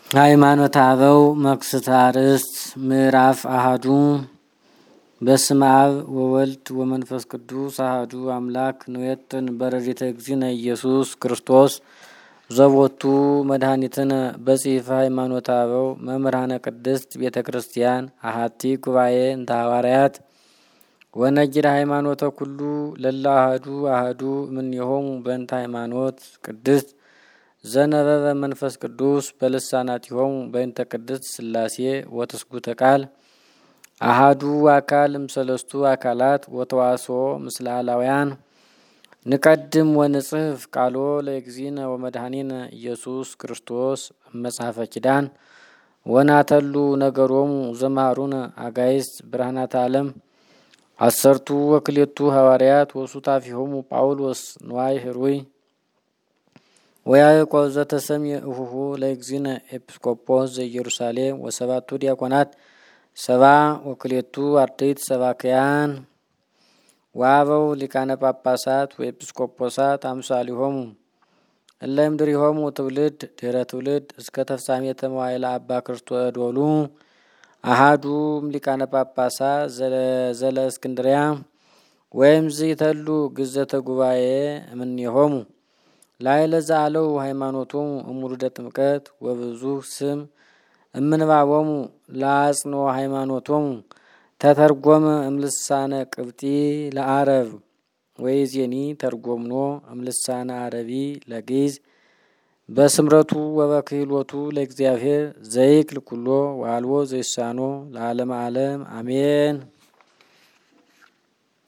ሃይማኖተ አበው መክስት አርእስት ምዕራፍ አሐዱ በስመ አብ ወወልድ ወመንፈስ ቅዱስ አሐዱ አምላክ ንዌጥን በረድኤተ እግዚእነ ኢየሱስ ክርስቶስ ዘቦቱ መድኃኒትነ በጽሕፈ ሃይማኖተ አበው መምህራነ ቅድስት ቤተ ክርስቲያን አሐቲ ጉባኤ እንተ ሐዋርያት ወነጊረ ሃይማኖተ ኩሉ ለላ አሐዱ እምኔሆሙ በእንተ ሃይማኖት ቅድስት ዘነበበ መንፈስ ቅዱስ በልሳናቲሆሙ በእንተ ቅድስት ሥላሴ ወትስጉተ ቃል አሐዱ አካል እምሰለስቱ አካላት ወተዋስኦ ምስለ አላውያን ንቀድም ወንጽሕፍ ቃሎ ለእግዚእነ ወመድኃኒነ ኢየሱስ ክርስቶስ መጽሐፈ ኪዳን ወናተሉ ነገሮሙ ዘመሃሩነ አጋይስት ብርሃናተ ዓለም አሰርቱ ወክልኤቱ ሐዋርያት ወሱታፊሆሙ ጳውሎስ ንዋይ ህሩይ ወያዕቆብ ዘተሰምየ እሁሁ ለእግዚእነ ኤጲስቆጶስ ዘኢየሩሳሌም ወሰባቱ ዲያቆናት ሰባ ወክልኤቱ አርድእት ሰባክያን ወአበው ሊቃነ ጳጳሳት ወኤጲስቆጶሳት አምሳሊሆሙ እለ እምድኅሬሆሙ ትውልድ ድኅረ ትውልድ እስከ ተፍጻሜተ መዋዕለ አባ ክርስቶስ ዶሉ አሐዱ ሊቃነ ጳጳሳት ዘለእስክንድርያ ወይም ዝይተሉ ግዘተ ጉባኤ እምኔሆሙ ላዕለ ዘአለው ሃይማኖቶሙ እሙሉደ ጥምቀት ወብዙ ስም እምንባቦሙ ለአጽንኦ ሃይማኖቶሙ ተተርጎመ እምልሳነ ቅብጢ ለአረብ ወይዜኒ ተርጎምኖ እምልሳነ አረቢ ለግዕዝ በስምረቱ ወበክህሎቱ ለእግዚአብሔር ዘይክል ኩሎ ወአልቦ ዘይሳኖ ለዓለመ ዓለም አሜን።